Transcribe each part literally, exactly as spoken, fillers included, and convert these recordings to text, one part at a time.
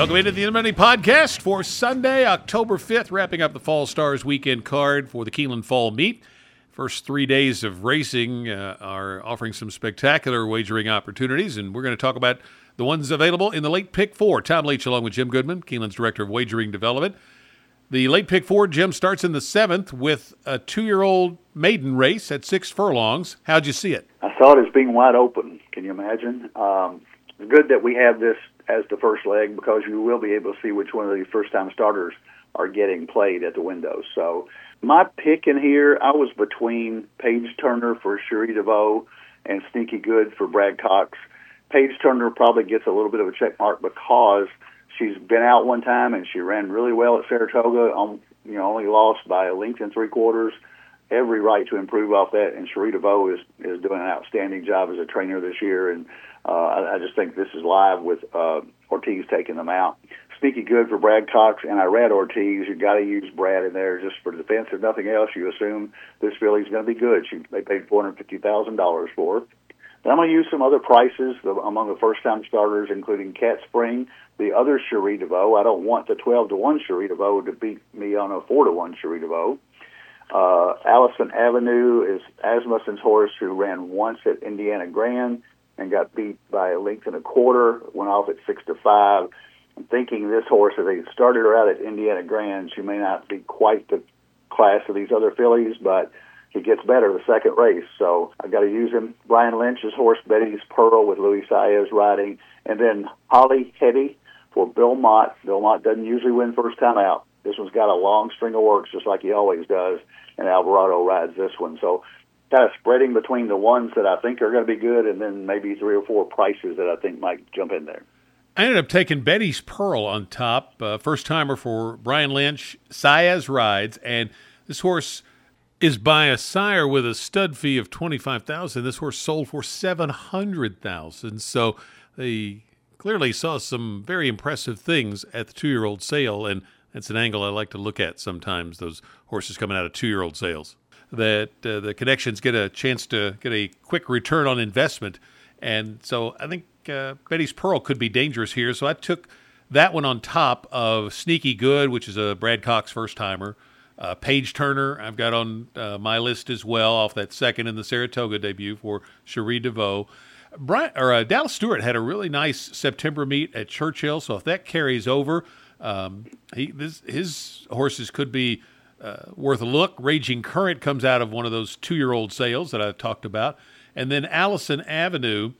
Welcome into the Money Podcast for Sunday, October fifth, wrapping up the Fall Stars weekend card for the Keeneland Fall Meet. First three days of racing uh, are offering some spectacular wagering opportunities, and we're going to talk about the ones available in the late pick four. Tom Leach along with Jim Goodman, Keeneland's Director of Wagering Development. The late pick four, Jim, starts in the seventh with a two-year-old maiden race at six furlongs. How'd you see it? I saw it as being wide open. Can you imagine? Um, it's good that we have this as the first leg because you will be able to see which one of the first-time starters are getting played at the windows. So my pick in here, I was between Paige Turner for Cherie DeVoe and Sneaky Good for Brad Cox. Paige Turner probably gets a little bit of a check mark because she's been out one time and she ran really well at Saratoga. Um, you know, only lost by a length and three quarters. Every right to improve off that, and Cherie DeVoe is is doing an outstanding job as a trainer this year. And uh, I, I just think this is live with uh, Ortiz taking them out. Sneaky Good for Brad Cox, and I read Ortiz. You got to use Brad in there just for defense. If nothing else, you assume this filly's going to be good. She they paid four hundred fifty thousand dollars for her. Then I'm going to use some other prices the, among the first-time starters, including Cat Spring, the other Cherie DeVoe. I don't want the twelve to one Cherie DeVoe to beat me on a four to one Cherie DeVoe. Uh, Allison Avenue is Asmussen's horse who ran once at Indiana Grand and got beat by a length and a quarter, went off at six to five. I'm thinking this horse, if they started her out at Indiana Grand, she may not be quite the class of these other fillies, but he gets better the second race, so I've got to use him. Brian Lynch's horse, Betty's Pearl, with Luis Saez riding, and then Holly Hetty for Bill Mott. Bill Mott doesn't usually win first time out. This one's got a long string of works, just like he always does, and Alvarado rides this one. So kind of spreading between the ones that I think are going to be good and then maybe three or four prices that I think might jump in there. I ended up taking Betty's Pearl on top, uh, first-timer for Brian Lynch. Saez rides, and this horse is by a sire with a stud fee of twenty-five thousand dollars. This horse sold for seven hundred thousand dollars, so they clearly saw some very impressive things at the two-year-old sale, and that's an angle I like to look at sometimes, those horses coming out of two-year-old sales, that uh, the connections get a chance to get a quick return on investment. And so I think uh, Betty's Pearl could be dangerous here. So I took that one on top of Sneaky Good, which is a Brad Cox first-timer. Uh, Paige Turner I've got on uh, my list as well, off that second in the Saratoga debut for Cherie DeVoe. Brian, or, uh, Dallas Stewart had a really nice September meet at Churchill, so if that carries over, um, he this, his horses could be uh, worth a look. Raging Current comes out of one of those two-year-old sales that I talked about. And then Allison Avenue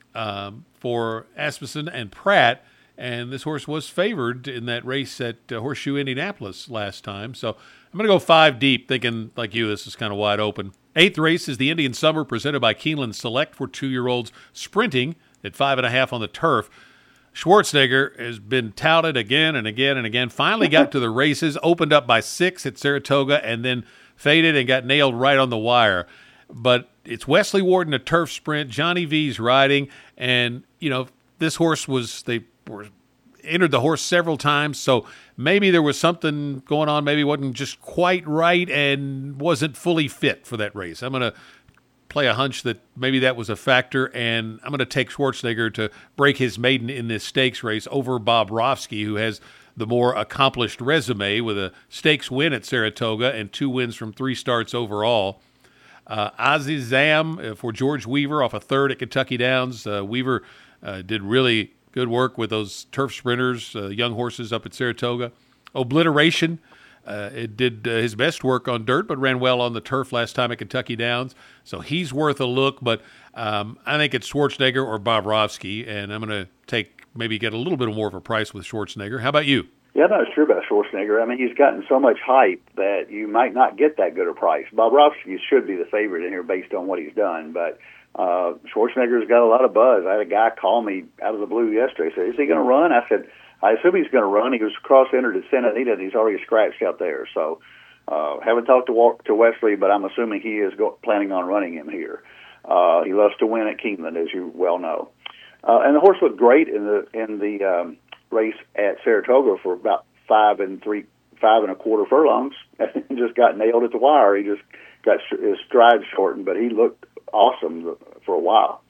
um, for Asmussen and Pratt. And this horse was favored in that race at uh, Horseshoe Indianapolis last time. So I'm going to go five deep, thinking like you, this is kind of wide open. Eighth race is the Indian Summer presented by Keeneland Select for two-year-olds sprinting at five and a half on the turf. Schwarzenegger has been touted again and again and again. Finally got to the races, opened up by six at Saratoga, and then faded and got nailed right on the wire. But it's Wesley Ward in a turf sprint. Johnny V's riding, and you know this horse was they were entered the horse several times, so maybe there was something going on. Maybe it wasn't just quite right and wasn't fully fit for that race. I'm going to play a hunch that maybe that was a factor, and I'm going to take Schwarzenegger to break his maiden in this stakes race over Bob Rofsky, who has the more accomplished resume with a stakes win at Saratoga and two wins from three starts overall. Uh, Azizam uh, for George Weaver off a third at Kentucky Downs. Uh, Weaver uh, did really good work with those turf sprinters, uh, young horses up at Saratoga. Obliteration, uh, it did uh, his best work on dirt, but ran well on the turf last time at Kentucky Downs. So he's worth a look, but um, I think it's Schwarzenegger or Bob Rofsky, and I'm going to take maybe get a little bit more of a price with Schwarzenegger. How about you? Yeah, I'm not sure about Schwarzenegger. I mean, he's gotten so much hype that you might not get that good a price. Bob Rofsky should be the favorite in here based on what he's done, but uh, Schwarzenegger's got a lot of buzz. I had a guy call me out of the blue yesterday. He said, is he going to run? I said, I assume he's going to run. He was cross-entered at Santa Anita, and he's already scratched out there. So uh, haven't talked to to Wesley, but I'm assuming he is go- planning on running him here. Uh, he loves to win at Keeneland, as you well know. Uh, and the horse looked great in the in the um, race at Saratoga for about five and three, five and a quarter furlongs, and just got nailed at the wire. He just got his stride shortened, but he looked awesome for a while.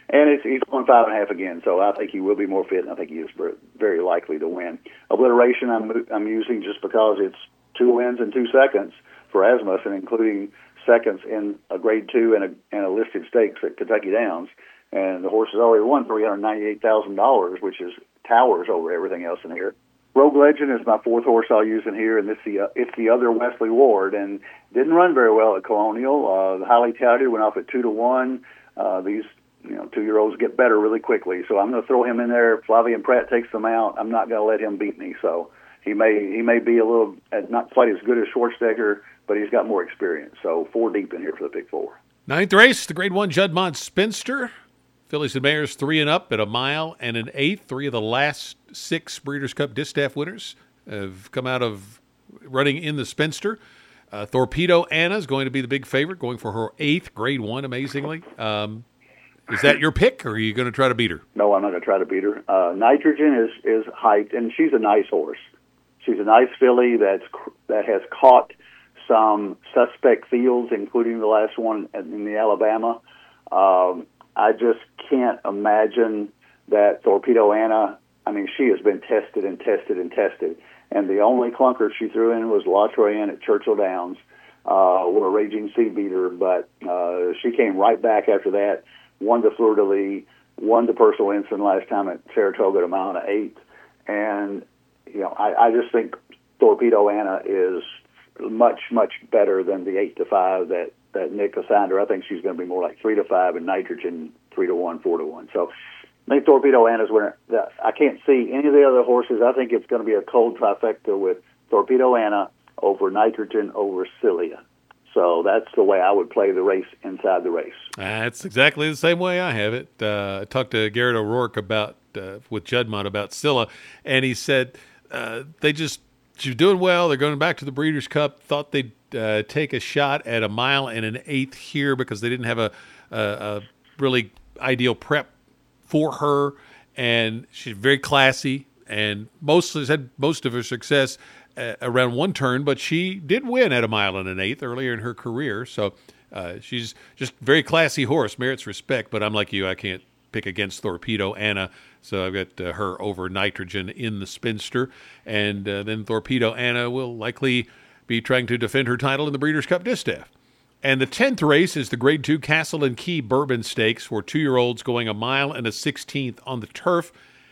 And it's, he's going five and a half again, so I think he will be more fit, and I think he is very likely to win. Obliteration I'm, I'm using just because it's two wins in two seconds for Asmussen, including seconds in a grade two and a, and a listed stakes at Kentucky Downs. And the horse has already won three hundred ninety-eight thousand dollars, which is towers over everything else in here. Rogue Legend is my fourth horse I'll use in here, and it's the, uh, it's the other Wesley Ward, and didn't run very well at Colonial. Uh, the highly touted went off at two to one. Uh, these you know two-year-olds get better really quickly, so I'm going to throw him in there. Flavien Prat takes them out. I'm not going to let him beat me, so he may he may be a little uh, not quite as good as Schwarzenegger, but he's got more experience. So four deep in here for the pick four. Ninth race, the Grade One Juddmonte Spinster. Fillies and Mares three and up at a mile and an eighth. Three of the last six Breeders' Cup Distaff winners have come out of running in the Spinster. Uh, Torpedo Anna is going to be the big favorite, going for her eighth Grade One, amazingly. Um, is that your pick, or are you going to try to beat her? No, I'm not going to try to beat her. Uh, Nitrogen is is hyped, and she's a nice horse. She's a nice filly that's that has caught some suspect fields, including the last one in the Alabama. Um, I just can't imagine that Torpedo Anna, I mean, she has been tested and tested and tested. And the only clunker she threw in was La Troyenne at Churchill Downs, uh, with a raging seed beater. But uh, she came right back after that, won the Fleur de Lis, won the Personal Ensign last time at Saratoga at a mile and an eighth. And, you know, I, I just think Torpedo Anna is much, much better than the eight to five that, that Nick assigned her. I think she's going to be more like three to five, and Nitrogen three to one, four to one. So I think Torpedo Anna's winner. I can't see any of the other horses. I think it's going to be a cold trifecta with Torpedo Anna over Nitrogen over Cilia. So that's the way I would play the race inside the race. That's exactly the same way I have it. Uh, I talked to Garrett O'Rourke about uh, with Juddmonte about Scylla, and he said uh, they just she's doing well. They're going back to the Breeders' Cup. Thought they'd uh, take a shot at a mile and an eighth here because they didn't have a, a, a really ideal prep for her, and she's very classy and mostly has had most of her success uh, around one turn, but she did win at a mile and an eighth earlier in her career. So uh, she's just very classy horse, merits respect, but I'm like you, I can't pick against Torpedo Anna, so I've got uh, her over Nitrogen in the Spinster, and uh, then Torpedo Anna will likely be trying to defend her title in the Breeders' Cup Distaff. And the tenth race is the Grade two Castle and Key Bourbon Stakes for two-year-olds going a mile and a sixteenth on the turf.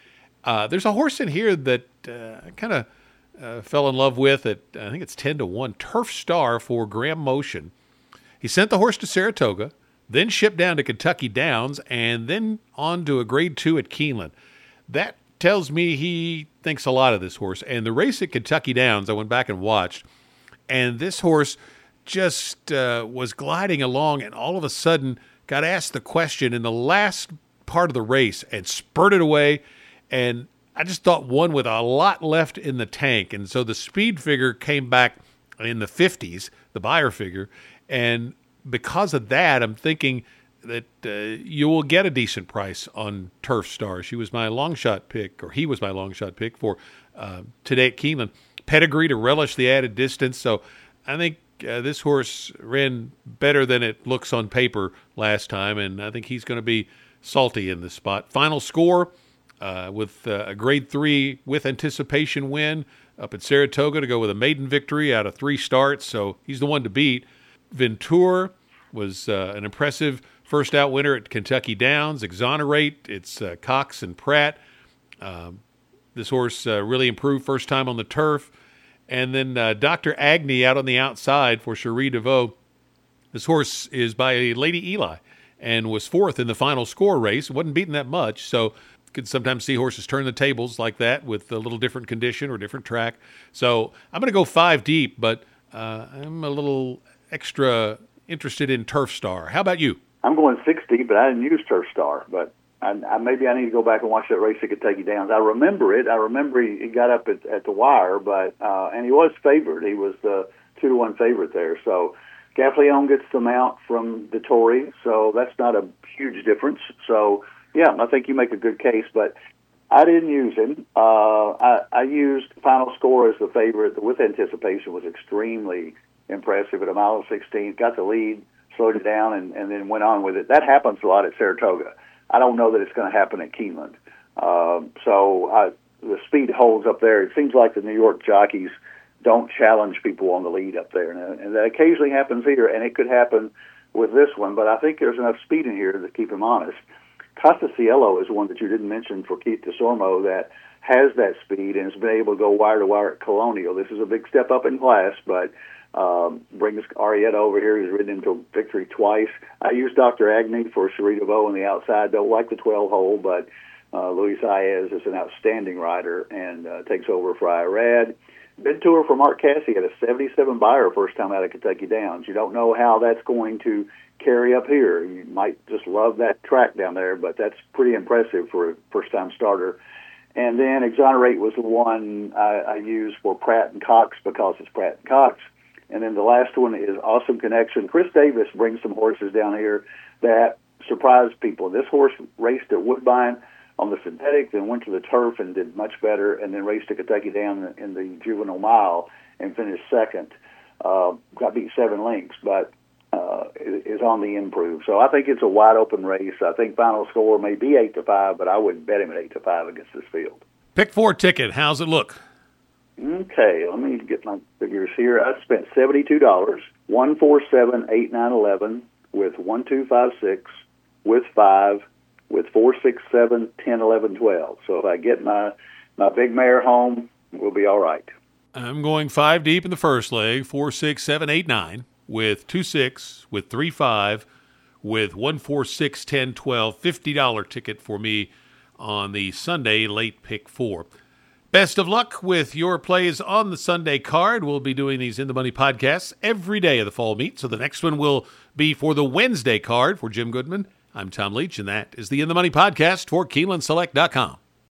Uh, there's a horse in here that uh, I kind of uh, fell in love with at, I think it's ten to one, Turf Star for Graham Motion. He sent the horse to Saratoga, then shipped down to Kentucky Downs, and then on to a Grade two at Keeneland. That tells me he thinks a lot of this horse. And the race at Kentucky Downs, I went back and watched, and this horse just uh, was gliding along, and all of a sudden got asked the question in the last part of the race and spurted away. And I just thought one with a lot left in the tank. And so the speed figure came back in the fifties, the buyer figure. And because of that, I'm thinking that uh, you will get a decent price on Turf Star. She was my long shot pick, or he was my long shot pick for uh, today at Keeneland. Pedigree to relish the added distance. So I think Uh, this horse ran better than it looks on paper last time, and I think he's going to be salty in this spot. Final score uh, with uh, a Grade three with anticipation win up at Saratoga to go with a maiden victory out of three starts, so he's the one to beat. Ventura was uh, an impressive first-out winner at Kentucky Downs. Exonerate, it's uh, Cox and Pratt. Um, this horse uh, really improved first time on the turf. And then uh, Doctor Agnew out on the outside for Cherie DeVaux. This horse is by Lady Eli and was fourth in the final score race. Wasn't beaten that much, so you could sometimes see horses turn the tables like that with a little different condition or different track. So I'm going to go five deep, but uh, I'm a little extra interested in Turf Star. How about you? I'm going six deep, but I didn't use Turf Star, but I, I, maybe I need to go back and watch that race at Kentucky Downs. I remember it. I remember he, he got up at, at the wire, but uh, and he was favored. He was the two to one favorite there. So Gaffleon gets the mount from the Tory, so that's not a huge difference. So yeah, I think you make a good case, but I didn't use him. Uh, I, I used Final Score as the favorite. The with anticipation was extremely impressive at a mile and sixteen. Got the lead, slowed it down, and, and then went on with it. That happens a lot at Saratoga. I don't know that it's going to happen at Keeneland. Uh, so I, the speed holds up there. It seems like the New York jockeys don't challenge people on the lead up there, and, and that occasionally happens here, and it could happen with this one, but I think there's enough speed in here to keep him honest. Costa Cielo is one that you didn't mention for Keith DeSormo that has that speed and has been able to go wire to wire at Colonial. This is a big step up in class, but um, brings Arietta over here. He's ridden into victory twice. I use Doctor Agnew for Cerrito Bow on the outside. Don't like the twelve hole, but uh, Luis Saez is an outstanding rider and uh, takes over for Irad. Big tour for Mark Casse at a seventy-seven buyer first time out of Kentucky Downs. You don't know how that's going to carry up here. You might just love that track down there, but that's pretty impressive for a first-time starter. And then Exonerate was the one I, I used for Pratt and Cox because it's Pratt and Cox. And then the last one is Awesome Connection. Chris Davis brings some horses down here that surprised people. This horse raced at Woodbine on the synthetic, then went to the turf and did much better, and then raced to Kentucky Down in the juvenile mile and finished second. Uh, got beat seven lengths, but uh, is on the improve. So I think it's a wide open race. I think final score may be eight to five, but I wouldn't bet him at eight to five against this field. Pick four ticket. How's it look? Okay, let me get my figures here. I spent seventy-two dollars, one four seven eight nine eleven with one two five six with five. With four, six, seven, ten, eleven, twelve. So if I get my, my big mare home, we'll be all right. I'm going five deep in the first leg, four, six, seven, eight, nine, with two, six, with three, five, with one, four, six, ten, twelve, fifty dollars ticket for me on the Sunday late pick four. Best of luck with your plays on the Sunday card. We'll be doing these In the Money podcasts every day of the fall meet. So the next one will be for the Wednesday card for Jim Goodman. I'm Tom Leach, and that is the In the Money podcast for Keeneland Select dot com.